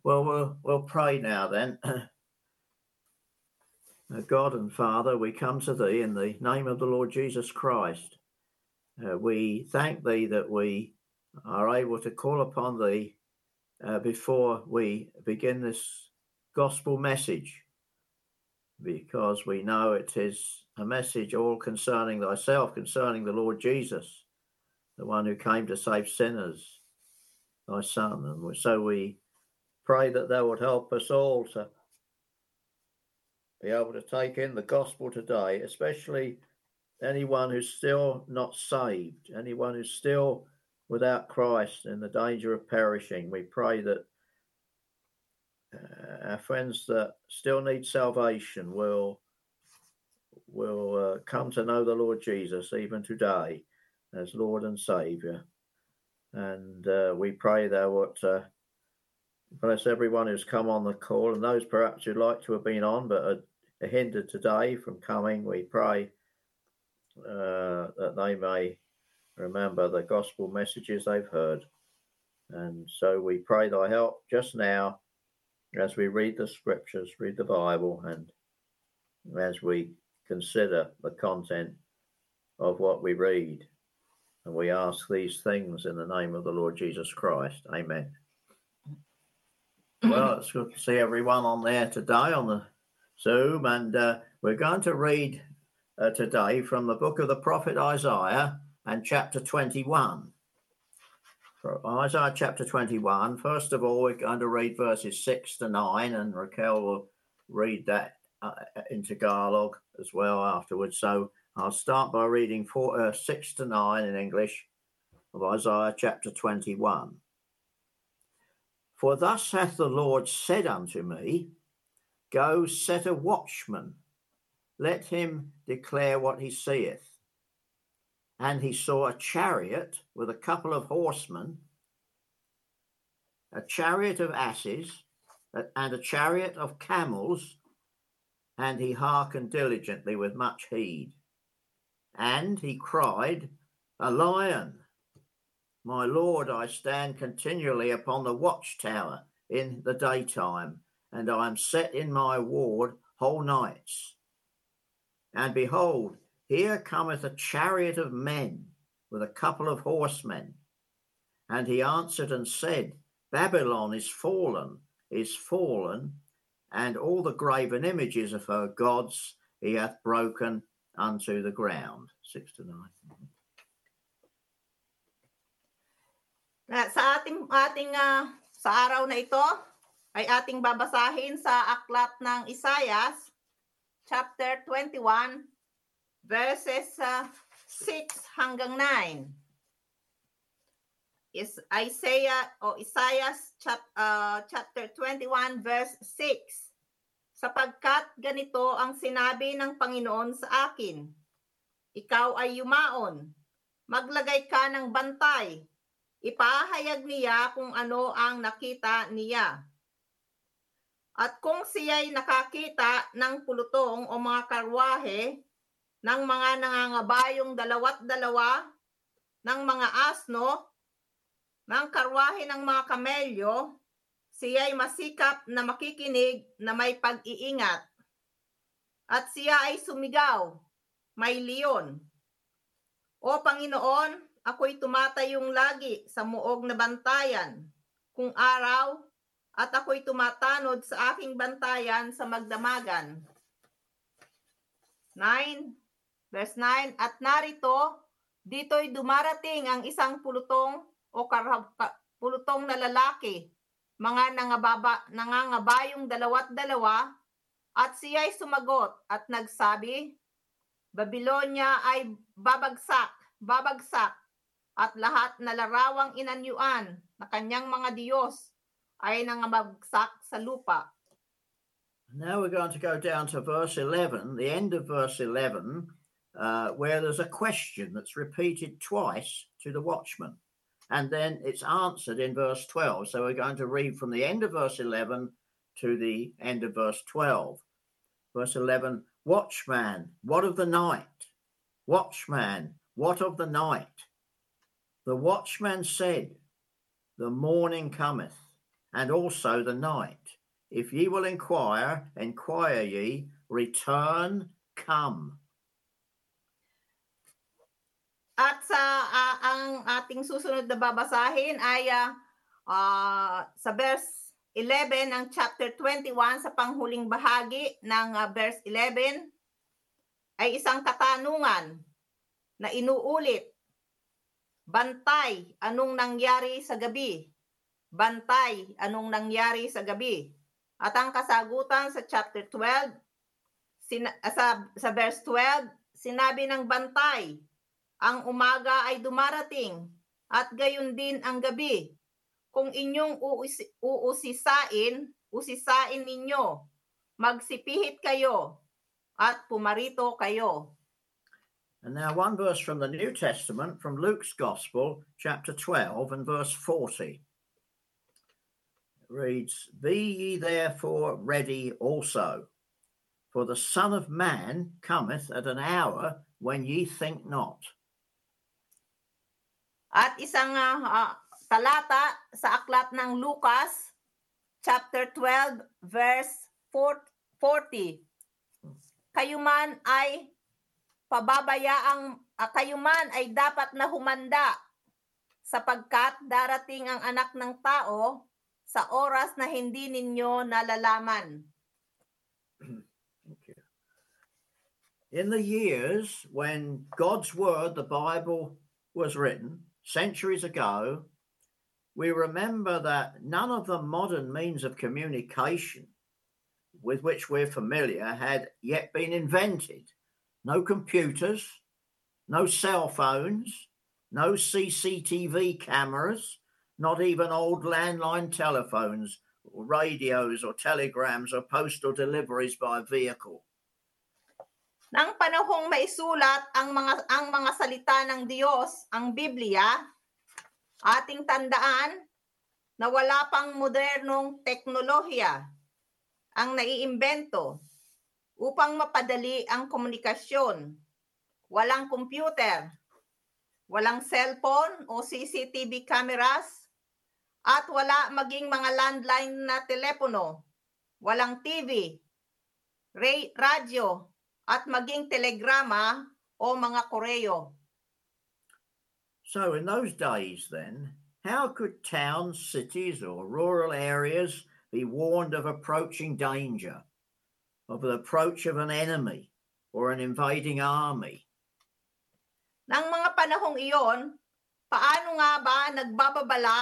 We'll pray now then. God and Father, we come to Thee in the name of the Lord Jesus Christ. We thank Thee that we are able to call upon Thee before we begin this gospel message, because we know it is a message all concerning Thyself, concerning the Lord Jesus, the one who came to save sinners, Thy Son. And so we pray that Thou would help us all to be able to take in the gospel today, especially anyone who's still not saved, anyone who's still without Christ, in the danger of perishing. We pray that our friends that still need salvation will come to know the Lord Jesus even today as Lord and Saviour. And we pray Thou would bless everyone who's come on the call, and those perhaps who'd like to have been on but are hindered today from coming. We pray that they may remember the gospel messages they've heard. And so we pray Thy help just now as we read the scriptures, read the Bible, and as we consider the content of what we read. And we ask these things in the name of the Lord Jesus Christ. Amen. Well, it's good to see everyone on there today on the Zoom, and we're going to read today from the book of the prophet Isaiah and chapter 21. For Isaiah chapter 21, first of all, we're going to read verses 6 to 9, and Raquel will read that into Tagalog as well afterwards. So I'll start by reading 6 to 9 in English of Isaiah chapter 21. For thus hath the Lord said unto me, Go set a watchman, let him declare what he seeth. And he saw a chariot with a couple of horsemen, a chariot of asses, and a chariot of camels, and he hearkened diligently with much heed. And he cried, A lion! My Lord, I stand continually upon the watchtower in the daytime, and I am set in my ward whole nights. And behold, here cometh a chariot of men with a couple of horsemen. And he answered and said, Babylon is fallen, and all the graven images of her gods he hath broken unto the ground. 6 to 9. Sa araw na ito ay ating babasahin sa aklat ng Isaiah chapter 21 verses 6 hanggang 9. Is Isaiah chapter 21 verse 6. Sapagkat ganito ang sinabi ng Panginoon sa akin, Ikaw ay yumaon, maglagay ka ng bantay, ipahayag niya kung ano ang nakita niya. At kung siya'y nakakita ng pulutong o mga karwahe, ng mga nangangabayong dalawat-dalawa, ng mga asno, ng karwahe ng mga kamelyo, siya'y masikap na makikinig na may pag-iingat. At siya ay sumigaw, may leon. O Panginoon, ako'y tumatayong lagi sa muog na bantayan, kung araw, at ako'y tumatanod sa aking bantayan sa magdamagan. 9, verse 9, At narito, dito'y dumarating ang isang pulutong o pulutong na lalaki, mga nangangabayong dalawat-dalawa, at siya'y sumagot at nagsabi, Babylonia ay babagsak, at lahat na larawang inanyuan na kanyang mga Diyos ay nangabagsak sa lupa. Now we're going to go down to verse 11, the end of verse 11, where there's a question that's repeated twice to the watchman. And then it's answered in verse 12. So we're going to read from the end of verse 11 to the end of verse 12. Verse 11, Watchman, what of the night? Watchman, what of the night? The watchman said, The morning cometh, and also the night. If ye will inquire ye, return, come. At ang ating susunod na babasahin ay sa verse 11 ng chapter 21, sa panghuling bahagi ng verse 11, ay isang katanungan na inuulit. Bantay, anong nangyari sa gabi? Bantay, anong nangyari sa gabi? At ang kasagutan sa chapter 12, sa verse 12, sinabi ng bantay, ang umaga ay dumarating at gayon din ang gabi. Kung inyong usisain ninyo, magsipihit kayo at pumarito kayo. And now one verse from the New Testament, from Luke's Gospel, chapter 12 and verse 40. It reads, Be ye therefore ready also, for the Son of Man cometh at an hour when ye think not. At isang talata sa aklat ng Lucas, chapter 12, verse 40. Kayo man ay dapat na humanda, sapagkat darating ang anak ng tao sa oras na hindi ninyo nalalaman. Thank you. In the years when God's word, the Bible, was written, centuries ago, we remember that none of the modern means of communication with which we're familiar had yet been invented. No computers, no cell phones, no CCTV cameras, not even old landline telephones, or radios or telegrams or postal deliveries by vehicle. Nang panahong maisulat ang mga salita ng Diyos, ang Biblia, ating tandaan na wala pang modernong teknolohiya ang naiimbento upang mapadali ang komunikasyon. Walang computer, walang cellphone o CCTV cameras, at wala maging mga landline na telepono, walang TV, radyo, at maging telegrama o mga koreo. So in those days then, how could towns, cities, or rural areas be warned of approaching danger, of the approach of an enemy or an invading army? Nang mga panahong iyon, paano nga ba nagbababala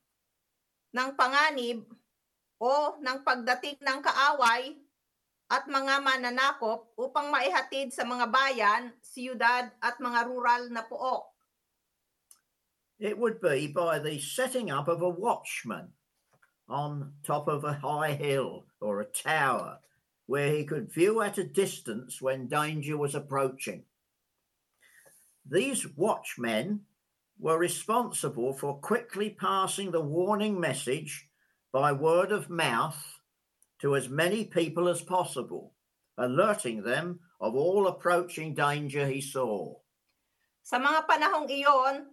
ng panganib o ng pagdating ng kaaway at mga mananakop upang maihatid sa mga bayan, siyudad at mga rural na pook? It would be by the setting up of a watchman on top of a high hill or a tower where he could view at a distance when danger was approaching. These watchmen were responsible for quickly passing the warning message by word of mouth to as many people as possible, alerting them of all approaching danger he saw. Sa mga panahong iyon,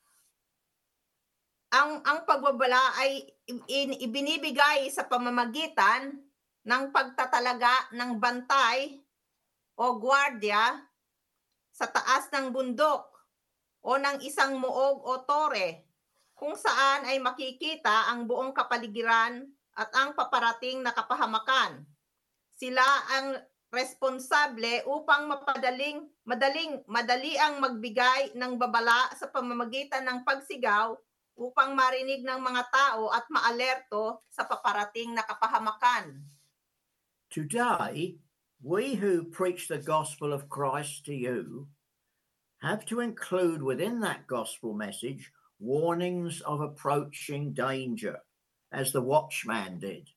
ang pagbabala ay ibinibigay sa pamamagitan ng pagtatalaga ng bantay o gwardiya sa taas ng bundok o ng isang muog o tore, kung saan ay makikita ang buong kapaligiran at ang paparating na kapahamakan. Sila ang responsable upang madali ang magbigay ng babala sa pamamagitan ng pagsigaw upang marinig ng mga tao at maalerto sa paparating na kapahamakan. Today, we who preach the gospel of Christ to you have to include within that gospel message warnings of approaching danger, as the watchman did.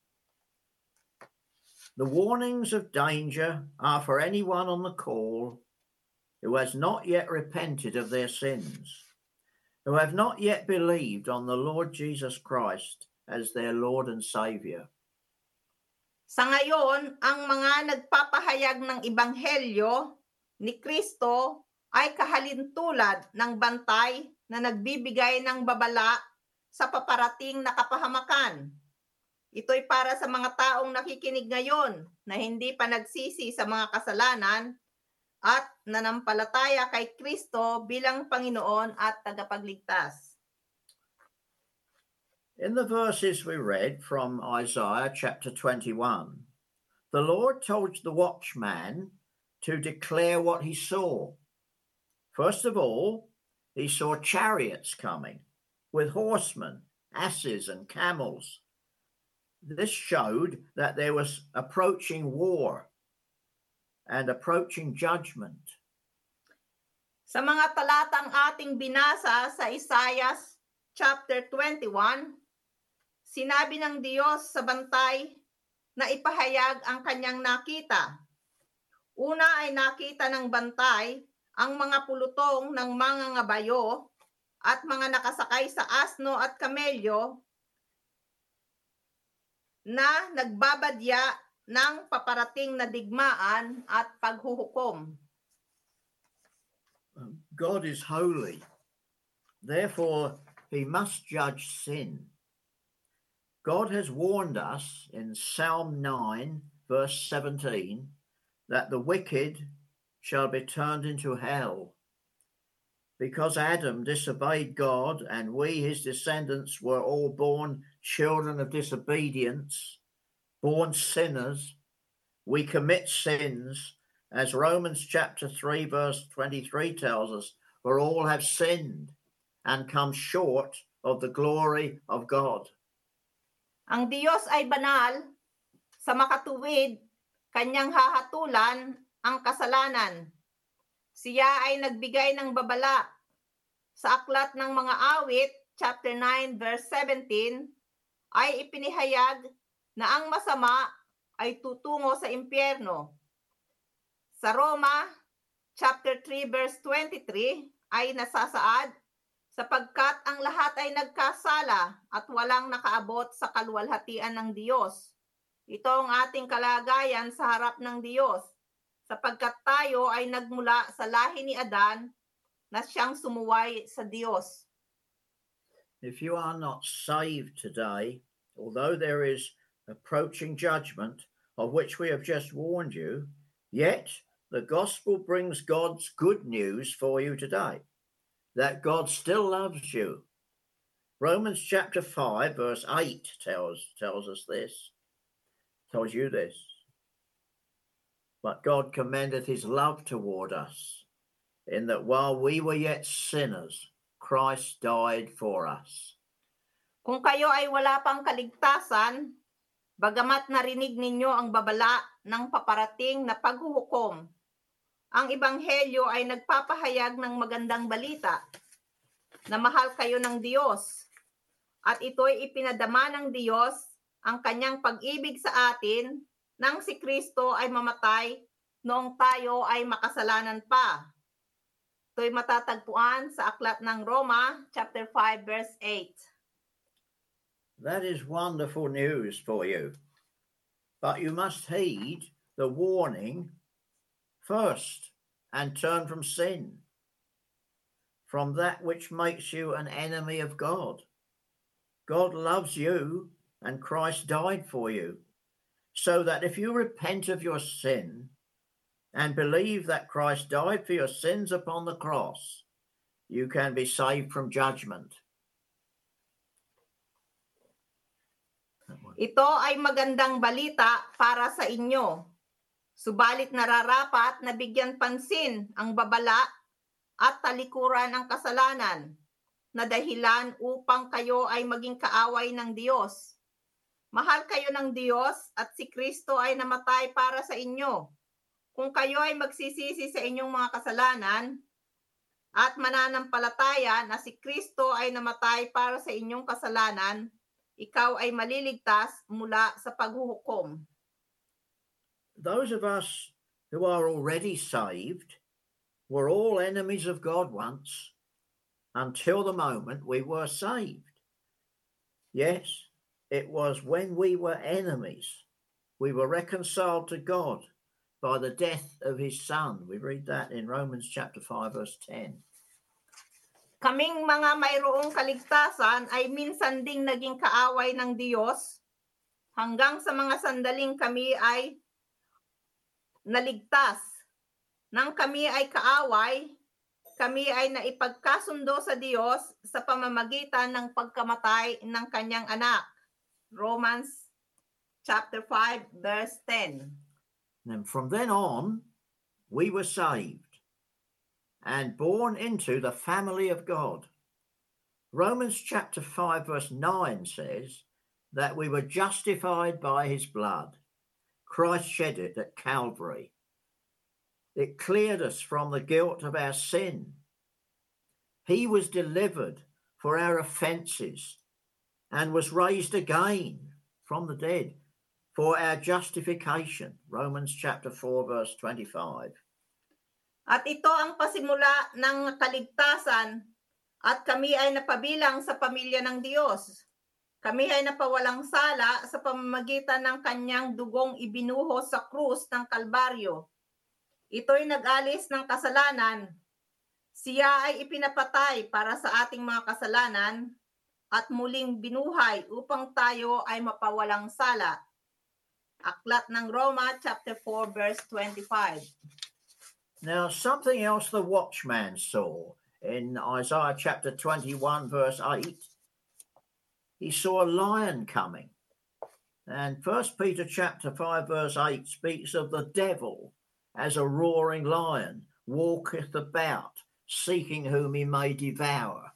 The warnings of danger are for anyone on the call who has not yet repented of their sins, who have not yet believed on the Lord Jesus Christ as their Lord and Savior. Sa ngayon, ang mga nagpapahayag ng Ebanghelyo ni Kristo ay kahalintulad ng bantay na nagbibigay ng babala sa paparating na kapahamakan. Ito'y para sa mga taong nakikinig ngayon na hindi pa nagsisi sa mga kasalanan at nanampalataya kay Kristo bilang Panginoon at tagapagligtas. In the verses we read from Isaiah chapter 21, the Lord told the watchman to declare what he saw. First of all, he saw chariots coming with horsemen, asses, and camels. This showed that there was approaching war and approaching judgment. Sa mga talatang ating binasa sa Isaiah chapter 21, sinabi ng Diyos sa bantay na ipahayag ang kanyang nakita. Una ay nakita ng bantay ang mga pulutong ng mga ngabayo at mga nakasakay sa asno at kamelyo na nagbabadya ng paparating na digmaan at paghuhukom. God is holy. Therefore, he must judge sin. God has warned us in Psalm 9, verse 17, that the wicked shall be turned into hell. Because Adam disobeyed God and we, his descendants, were all born children of disobedience, born sinners, we commit sins, as Romans chapter 3, verse 23 tells us, for all have sinned and come short of the glory of God. Ang Diyos ay banal, sa makatuwid, kanyang hahatulan ang kasalanan. Siya ay nagbigay ng babala. Sa aklat ng mga awit, chapter 9, verse 17, ay ipinihayag na ang masama ay tutungo sa impyerno. Sa Roma, chapter 3, verse 23, ay nasasaad, sapagkat ang lahat ay nagkasala at walang nakaabot sa kaluwalhatian ng Diyos. Ito ang ating kalagayan sa harap ng Diyos, sapagkat tayo ay nagmula sa lahi ni Adan na siyang sumuway sa Diyos. If you are not saved today, although there is approaching judgment of which we have just warned you, yet the gospel brings God's good news for you today, that God still loves you. Romans chapter 5, verse 8 tells us this, tells you this. But God commendeth his love toward us, in that while we were yet sinners, Christ died for us. Kung kayo ay wala pang kaligtasan, bagamat narinig ninyo ang babala ng paparating na paghuhukom, ang Ebanghelyo ay nagpapahayag ng magandang balita na mahal kayo ng Diyos at ito'y ipinadama ng Diyos ang kanyang pag-ibig sa atin nang si Kristo ay mamatay noong tayo ay makasalanan pa. Ito'y matatagpuan sa aklat ng Roma, chapter 5, verse 8. That is wonderful news for you. But you must heed the warning first and turn from sin, from that which makes you an enemy of God. God loves you and Christ died for you, so that if you repent of your sin and believe that Christ died for your sins upon the cross, you can be saved from judgment. Ito ay magandang balita para sa inyo. Subalit nararapat na bigyan pansin ang babala at talikuran ng kasalanan na dahilan upang kayo ay maging kaaway ng Diyos. Mahal kayo ng Diyos at si Kristo ay namatay para sa inyo. Kung kayo ay magsisisi sa inyong mga kasalanan at mananampalataya na si Kristo ay namatay para sa inyong kasalanan, ikaw ay maliligtas mula sa paghuhukom. Those of us who are already saved were all enemies of God once, until the moment we were saved. Yes, it was when we were enemies, we were reconciled to God by the death of his Son. We read that in Romans chapter 5, verse 10. Kaming mga mayroong kaligtasan ay minsan ding naging kaaway ng Diyos hanggang sa mga sandaling kami ay naligtas. Nang kami ay kaaway, kami ay naipagkasundo sa Diyos sa pamamagitan ng pagkamatay ng kanyang anak. Romans chapter 5 verse 10. And from then on, we were saved and born into the family of God. Romans chapter 5 verse 9 says that we were justified by his blood. Christ shed it at Calvary. It cleared us from the guilt of our sin. He was delivered for our offences and was raised again from the dead for our justification. Romans chapter 4 verse 25. At ito ang pasimula ng kaligtasan at kami ay napabilang sa pamilya ng Diyos. Kami ay napawalang sala sa pamamagitan ng kanyang dugong ibinuhos sa krus ng Kalbaryo. Ito'y nag-alis ng kasalanan. Siya ay ipinapatay para sa ating mga kasalanan at muling binuhay upang tayo ay mapawalang sala. Aklat ng Roma chapter 4 verse 25. Now, something else the watchman saw in Isaiah chapter 21 verse 8. He saw a lion coming. And 1 Peter chapter 5 verse 8 speaks of the devil as a roaring lion, walketh about, seeking whom he may devour.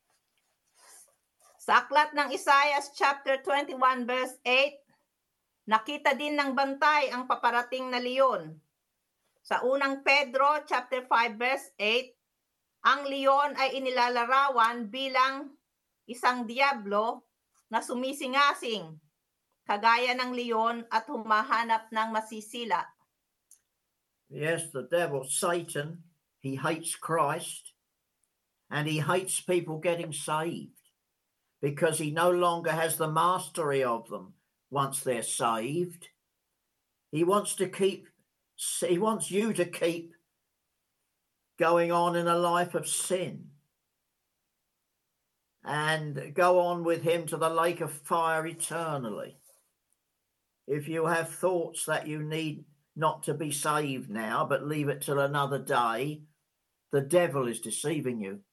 Sa aklat ng Isaiah chapter 21 verse 8, nakita din ng bantay ang paparating na leon. Sa unang Pedro chapter 5 verse 8, ang leon ay inilalarawan bilang isang diablo na sumisingasing, kagaya ng leon at humahanap ng masisila. Yes, the devil, Satan, he hates Christ and he hates people getting saved because he no longer has the mastery of them once they're saved. He wants you to keep going on in a life of sin and go on with him to the lake of fire eternally. If you have thoughts that you need not to be saved now, but leave it till another day, the devil is deceiving you.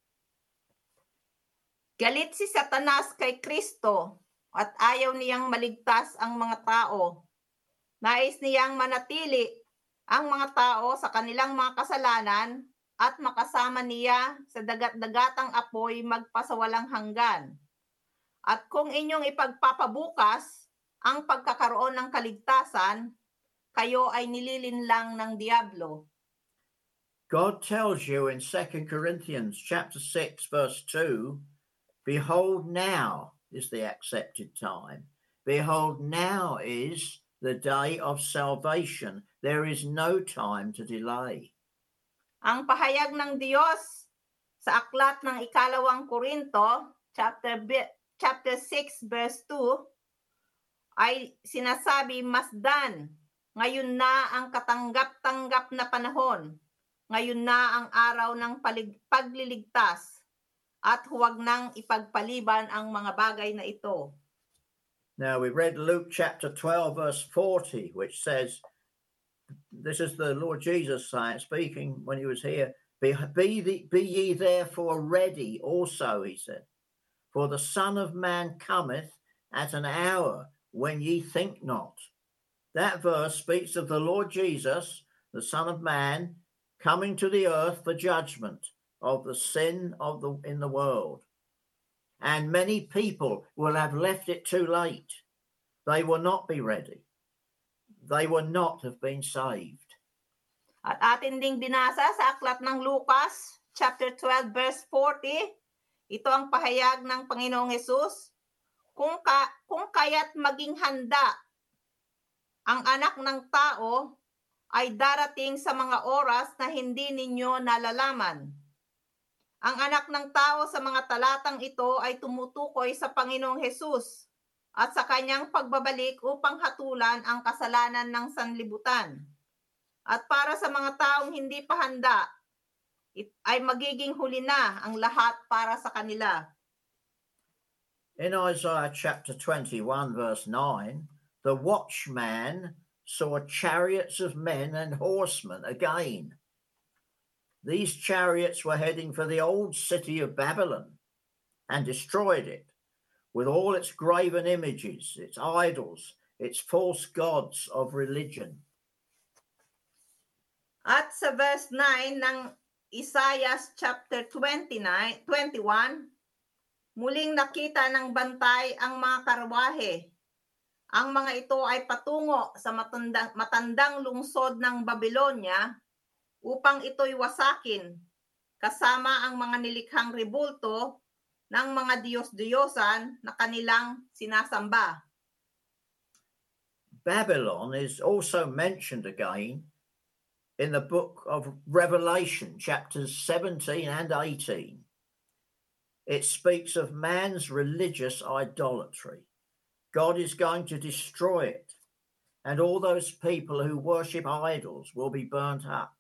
Galit si Satanas kay Kristo at ayaw niyang maligtas ang mga tao. Nais niyang manatili ang mga tao sa kanilang mga kasalanan at makasama niya sa dagat-dagatang apoy magpasawalang hanggan. At kung inyong ipagpapabukas ang pagkakaroon ng kaligtasan, kayo ay nililinlang ng diablo. God tells you in 2 Corinthians chapter 6 verse 2, behold, now is the accepted time. Behold, now is the day of salvation. There is no time to delay. Ang pahayag ng Diyos sa aklat ng ikalawang Korinto, chapter 6 verse 2, ay sinasabi, masdan, ngayon na ang katanggap-tanggap na panahon, ngayon na ang araw ng pagliligtas, at huwag nang ipagpaliban ang mga bagay na ito. Now we read Luke chapter 12 verse 40, which says, this is the Lord Jesus speaking when he was here, be ye therefore ready also, he said, for the Son of Man cometh at an hour when ye think not. That verse speaks of the Lord Jesus, the Son of Man, coming to the earth for judgment of the sin in the world. And many people will have left it too late. They will not be ready. They will not have been saved. At atin ding binasa sa aklat ng Lucas, chapter 12, verse 40, ito ang pahayag ng Panginoong Hesus, kung kaya't maging handa, ang anak ng tao ay darating sa mga oras na hindi ninyo nalalaman. Ang anak ng tao sa mga talatang ito ay tumutukoy sa Panginoong Hesus at sa kanyang pagbabalik upang hatulan ang kasalanan ng sanlibutan. At para sa mga taong hindi pa handa, ay magiging huli na ang lahat para sa kanila. In Isaiah chapter 21 verse 9, the watchman saw chariots of men and horsemen again. These chariots were heading for the old city of Babylon and destroyed it with all its graven images, its idols, its false gods of religion. At sa verse 9 ng Isaiah chapter 21, muling nakita ng bantay ang mga karwahe. Ang mga ito ay patungo sa matandang lungsod ng Babylonia upang ito'y wasakin, kasama ang mga nilikhang rebulto ng mga Diyos-Diyosan na kanilang sinasamba. Babylon is also mentioned again in the book of Revelation, chapters 17 and 18. It speaks of man's religious idolatry. God is going to destroy it, and all those people who worship idols will be burnt up.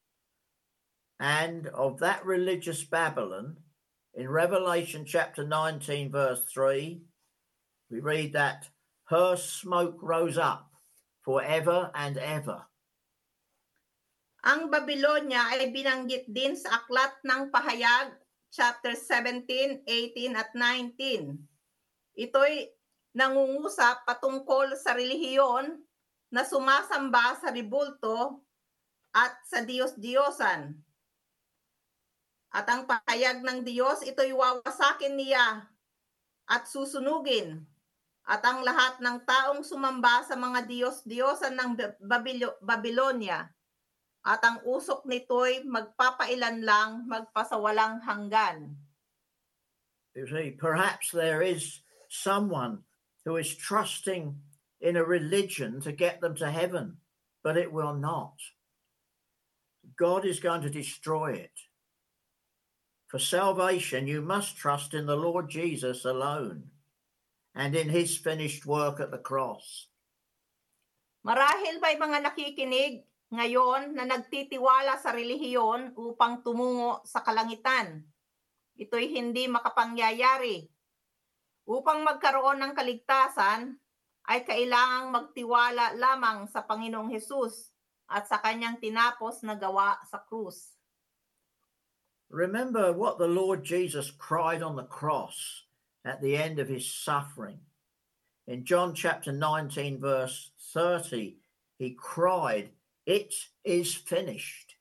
And of that religious Babylon, in Revelation chapter 19, verse 3, we read that her smoke rose up forever and ever. Ang Babylonia ay binanggit din sa Aklat ng Pahayag, chapter 17, 18 at 19. Ito'y nangungusap patungkol sa relihiyon na sumasamba sa rebulto at sa Diyos-Diyosan. At ang pahayag ng Diyos, ito'y wawasakin niya at susunugin. At ang lahat ng taong sumamba sa mga Diyos-Diyosan ng Babylonia. At ang usok nito'y magpapailan lang, magpasawalang hanggan. You see, perhaps there is someone who is trusting in a religion to get them to heaven, but it will not. God is going to destroy it. For salvation, you must trust in the Lord Jesus alone and in his finished work at the cross. Marahil ba'y mga nakikinig ngayon na nagtitiwala sa relihiyon upang tumungo sa kalangitan? Ito'y hindi makapangyayari. Upang magkaroon ng kaligtasan, ay kailangang magtiwala lamang sa Panginoong Hesus at sa kanyang tinapos na gawa sa krus. Remember what the Lord Jesus cried on the cross at the end of his suffering. In John chapter 19, verse 30, he cried, "It is finished."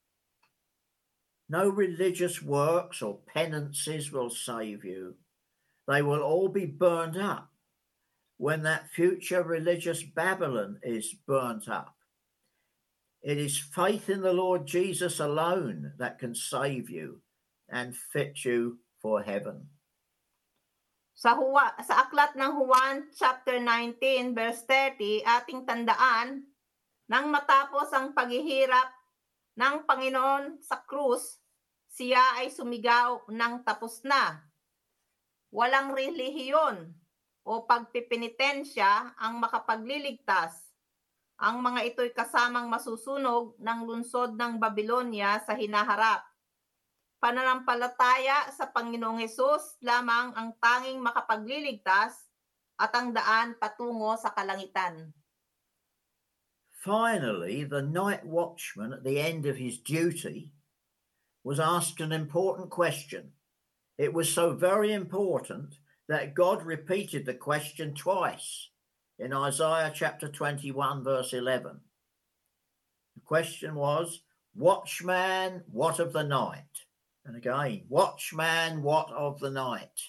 No religious works or penances will save you. They will all be burned up when that future religious Babylon is burnt up. It is faith in the Lord Jesus alone that can save you and fit you for heaven. Sa aklat ng Juan chapter 19 verse 30, ating tandaan, nang matapos ang paghihirap ng Panginoon sa krus, siya ay sumigaw ng tapos na. Walang relihiyon o pagpipinitensya ang makapagliligtas. Ang mga ito'y kasamang masusunog ng lungsod ng Babylonia sa hinaharap. Pananampalataya sa Panginoong Hesus lamang ang tanging makapagliligtas at ang daan patungo sa kalangitan. Finally, the night watchman at the end of his duty was asked an important question. It was so very important that God repeated the question twice in Isaiah chapter 21, verse 11. The question was, "Watchman, what of the night?" And again, "Watchman, what of the night?"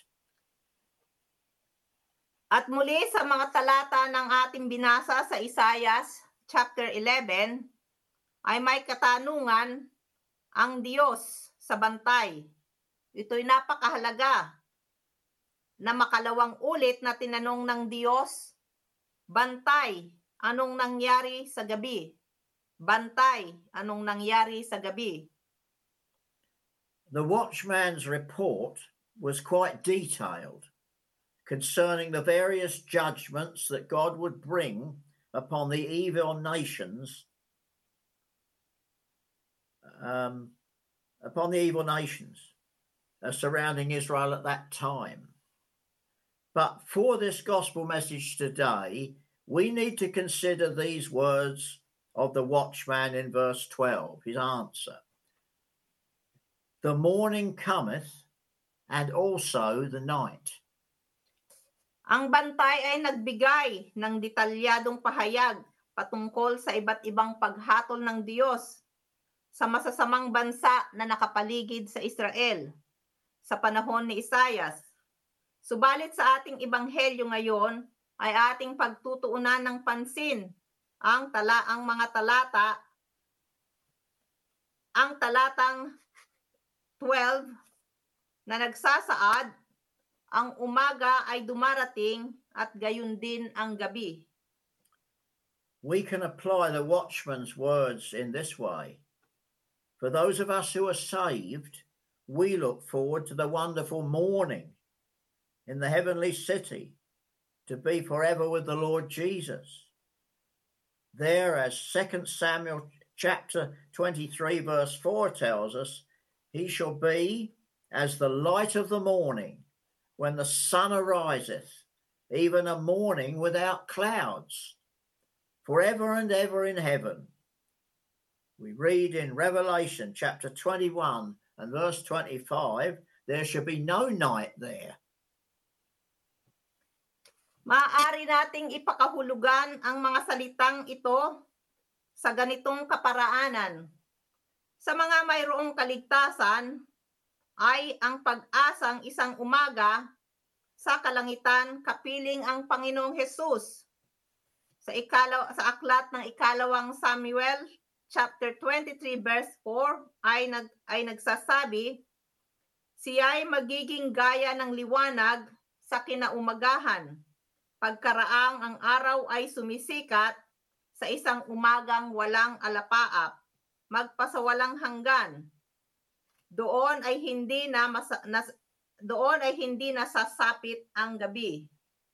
At muli sa mga talata ng ating binasa sa Isaiah chapter 11, ay may katanungan ang Diyos sa bantay. Ito'y napakahalaga na makalawang ulit na tinanong ng Diyos, "Bantay, anong nangyari sa gabi? Bantay, anong nangyari sa gabi?" The watchman's report was quite detailed concerning the various judgments that God would bring upon the evil nations surrounding Israel at that time. But for this gospel message today, we need to consider these words of the watchman in verse 12, his answer. The morning cometh, and also the night. Ang bantay ay nagbigay ng detalyadong pahayag patungkol sa iba't ibang paghatol ng Diyos sa masasamang bansa na nakapaligid sa Israel sa panahon ni Isaias. Subalit sa ating ebanghelyo ngayon ay ating pagtutuunan ng pansin ang talatang 12 na nagsasaad, ang umaga ay dumarating at gayon din ang gabi. We can apply the watchman's words in this way. For those of us who are saved, we look forward to the wonderful morning in the heavenly city to be forever with the Lord Jesus. There, as 2 Samuel chapter 23 verse 4 tells us, he shall be as the light of the morning when the sun ariseth, even a morning without clouds, forever and ever in heaven. We read in Revelation chapter 21 and verse 25, there shall be no night there. Maaari nating ipakahulugan ang mga salitang ito sa ganitong kaparaanan. Sa mga mayroong kaligtasan ay ang pag-asang isang umaga sa kalangitan kapiling ang Panginoong Hesus. Sa aklat ng ikalawang Samuel chapter 23 verse 4 ay nagsasabi, siya'y magiging gaya ng liwanag sa kinaumagahan, pagkaraang ang araw ay sumisikat sa isang umagang walang alapaap, magpasawalang hanggan. Doon ay hindi nasasapit ang gabi.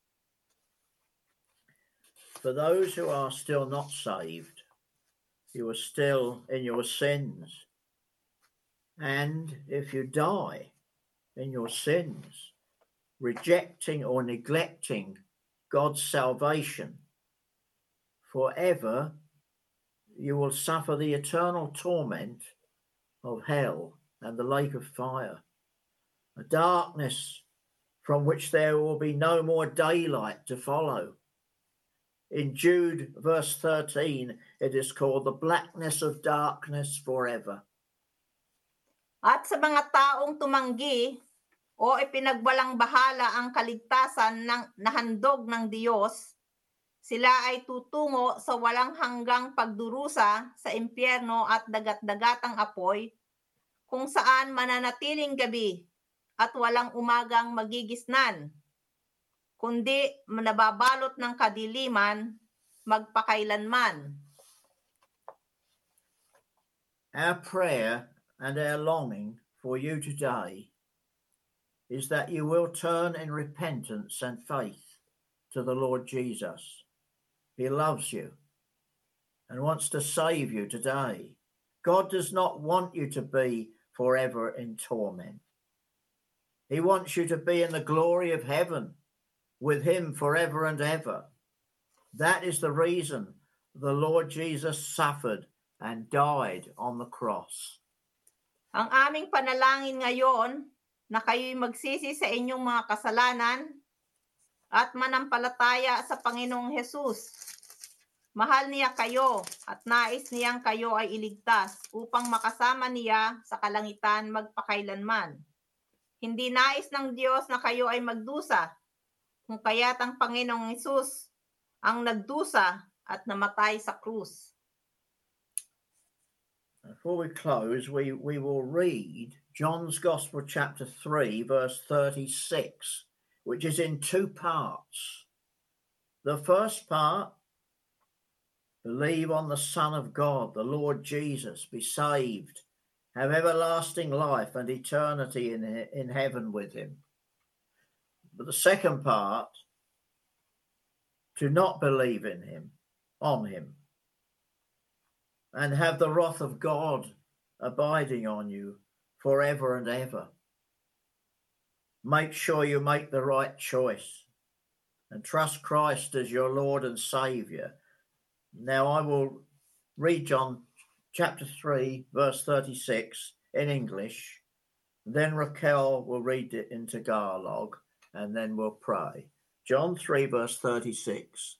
For those who are still not saved, you are still in your sins. And if you die in your sins, rejecting or neglecting God's salvation, forever you will suffer the eternal torment of hell and the lake of fire, a darkness from which there will be no more daylight to follow. In Jude verse 13, it is called the blackness of darkness forever. At sa mga taong tumanggi o ipinagwalang bahala ang kaligtasan ng nahandog ng Diyos, sila ay tutungo sa walang hanggang pagdurusa sa impyerno at dagat-dagatang apoy, kung saan mananatiling gabi at walang umagang magigisnan, kundi nababalot ng kadiliman magpakailanman. Our prayer and our longing for you today is that you will turn in repentance and faith to the Lord Jesus. He loves you and wants to save you today. God does not want you to be forever in torment. He wants you to be in the glory of heaven with him forever and ever. That is the reason the Lord Jesus suffered and died on the cross. Ang aming panalangin ngayon na kayo'y magsisi sa inyong mga kasalanan at manampalataya sa Panginoong Hesus. Mahal niya kayo at nais niyang kayo ay iligtas upang makasama niya sa kalangitan magpakailanman. Hindi nais ng Diyos na kayo ay magdusa, kung kaya't ang Panginoong Hesus ang nagdusa at namatay sa krus. Before we close, we will read John's Gospel chapter 3 verse 36, which is in two parts. The first part, believe on the Son of God, the Lord Jesus, be saved, have everlasting life and eternity in heaven with him. But the second part, to not believe in him, on him, and have the wrath of God abiding on you forever and ever. Make sure you make the right choice. and trust Christ as your Lord and Saviour. Now I will read John chapter 3, verse 36 in English. Then Raquel will read it in Tagalog, and then we'll pray. John 3, verse 36.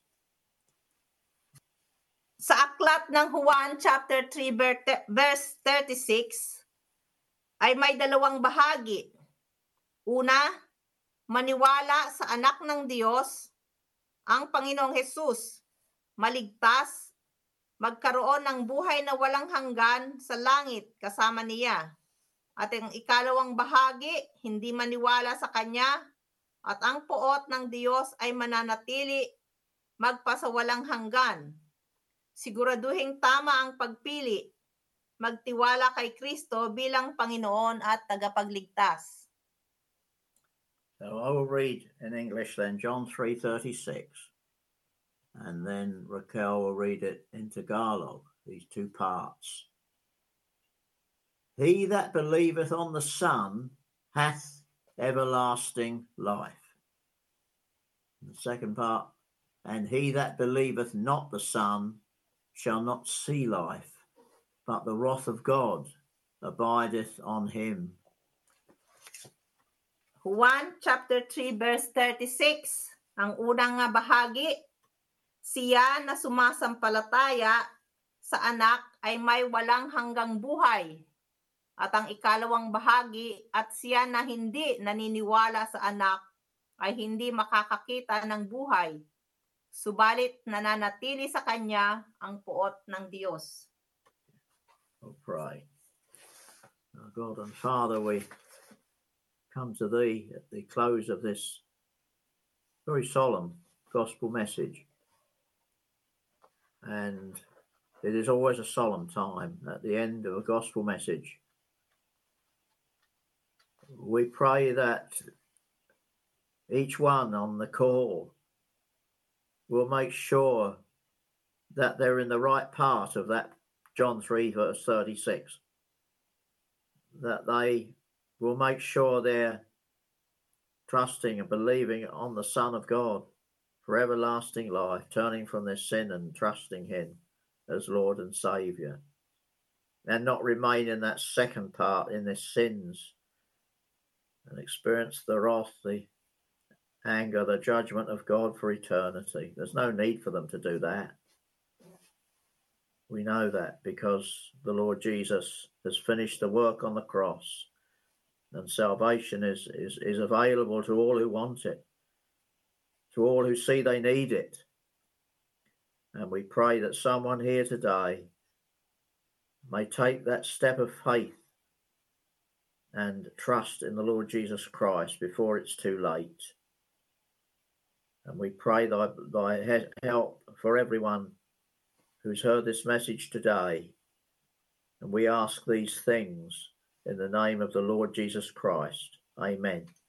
Sa aklat ng Juan chapter 3 verse 36 ay may dalawang bahagi. Una, maniwala sa anak ng Diyos, ang Panginoong Hesus, maligtas, magkaroon ng buhay na walang hanggan sa langit kasama niya. At ang ikalawang bahagi, hindi maniwala sa Kanya at ang poot ng Diyos ay mananatili magpasawalang hanggan. Siguraduhing tama ang pagpili, magtiwala kay Kristo bilang Panginoon at tagapagligtas. So I will read in English then John 3:36, and then Raquel will read it in Tagalog, these two parts. He that believeth on the Son hath everlasting life. And the second part, and he that believeth not the Son shall not see life, but the wrath of God abideth on him. Juan chapter 3 verse 36, ang unang bahagi, siya na sumasampalataya sa anak ay may walang hanggang buhay. At ang ikalawang bahagi, at siya na hindi naniniwala sa anak ay hindi makakakita ng buhay. Subalit nananatili sa kanya ang poot ng Diyos. We'll pray. Our God and Father, we come to Thee at the close of this very solemn gospel message. And it is always a solemn time at the end of a gospel message. We pray that each one on the call will make sure that they're in the right part of that John 3 verse 36, that they will make sure they're trusting and believing on the Son of God for everlasting life, turning from their sin and trusting Him as Lord and Saviour, and not remain in that second part in their sins and experience the wrath, the anger, the judgment of God for eternity. There's no need for them to do that. We know that because the Lord Jesus has finished the work on the cross, and salvation is available to all who want it, to all who see they need it. And we pray that someone here today may take that step of faith and trust in the Lord Jesus Christ before it's too late. And we pray thy help for everyone who's heard this message today. And we ask these things in the name of the Lord Jesus Christ. Amen.